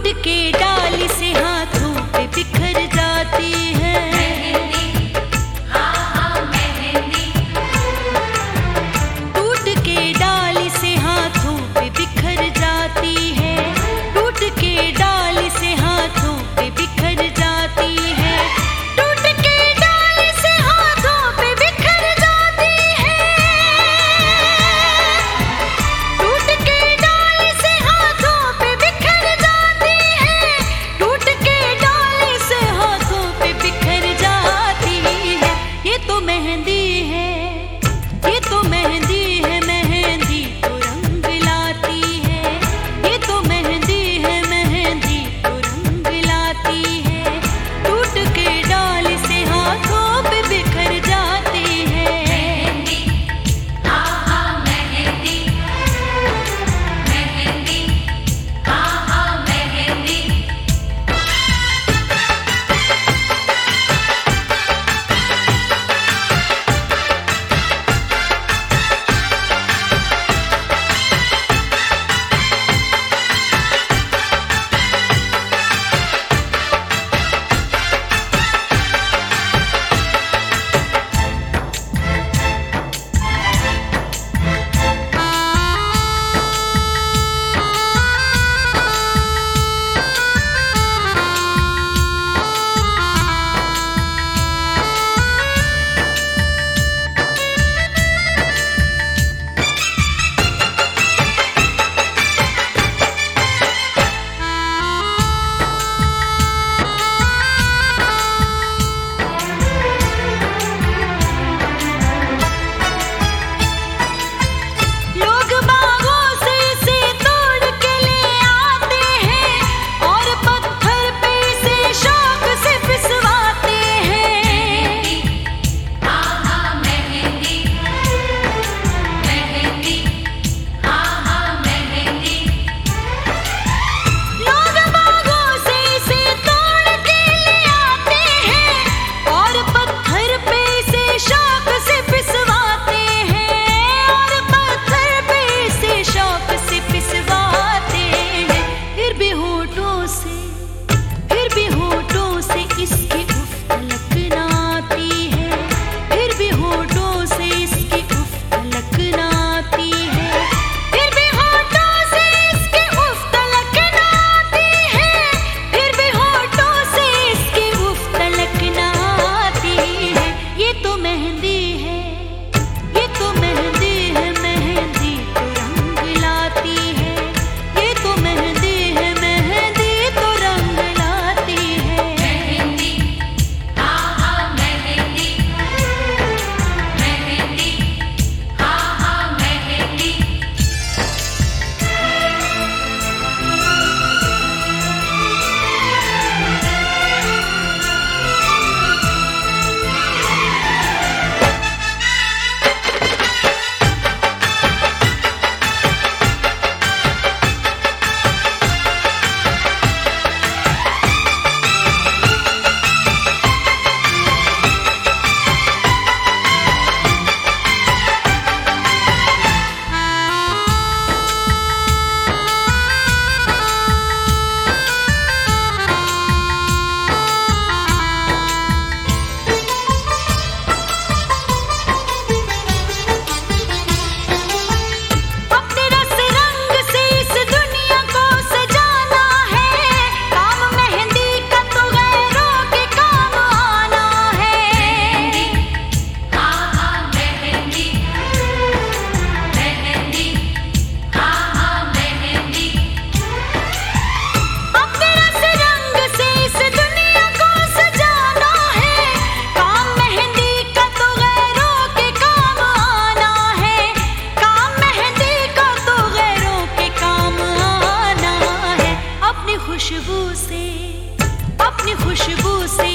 टूट के डाली से हाथों पे बिखर जाती है मेहंदी, हाँ हाँ मेहंदी। टूट के डाली से हाथों पे बिखर जाती है, टूट के डाली से हाथों पे बिखर जाती है, टूट के डाली से हाथों पे बिखर जाती है, टूट के डाली से हाथों पे बिखर जाती है, टूट के डाली से हाथों पे बिखर जाती है। ये तो मेहंदी है, ये तो मेहंदी है, मेहंदी तो रंग लाती है, ये तो मेहंदी है, मेहंदी तो रंग लाती है, टूट के डाली से हाथों पे बिखर जाती है मेहंदी, हाँ हाँ मेहंदी, मेहंदी, हाँ हाँ मेहंदी। लोग बागों से इसे तोड़ के ले आते हैं और पत्थर पे इसे शौक से पिसवाते हैं हाँ हाँ मेहंदी, मेहंदी, हाँ हाँ मेहंदी। लोग बागों से इसे तोड़ के ले आते हैं और पत्थर पे इसे शौक से पिसवाते हैं, और पत्थर पे इसे शौक से पिसवाते हैं। फिर भी होठों से, फिर भी होठों से इसकी उफ तलक ना आती है, फिर भी होठों से इसकी उफ तलक ना आती है, फिर भी होठों से इसकी उफ तलक ना आती है, फिर भी होठों से इसकी उफ तलक ना आती है। ये तो मेहंदी है, ये तो मेहंदी है, मेहंदी तो रंग लाती है, ये तो मेहंदी है, मेहंदी तो रंग लाती है मेहंदी, हाँ हाँ मेहंदी, मेहंदी, हाँ हाँ मेहंदी। अपने रस रंग से इस दुनिया को सजाना है, काम मेहंदी का तो गैरों के काम आना है हाँ हाँ मेहंदी, मेहंदी, हाँ हाँ मेहंदी। अपने रस रंग से इस दुनिया को सजाना है, काम मेहंदी का तो गैरों के काम आना है, काम मेहंदी का तो गैरों के काम आना है। अपनी खुशबू से, अपनी खुशबू से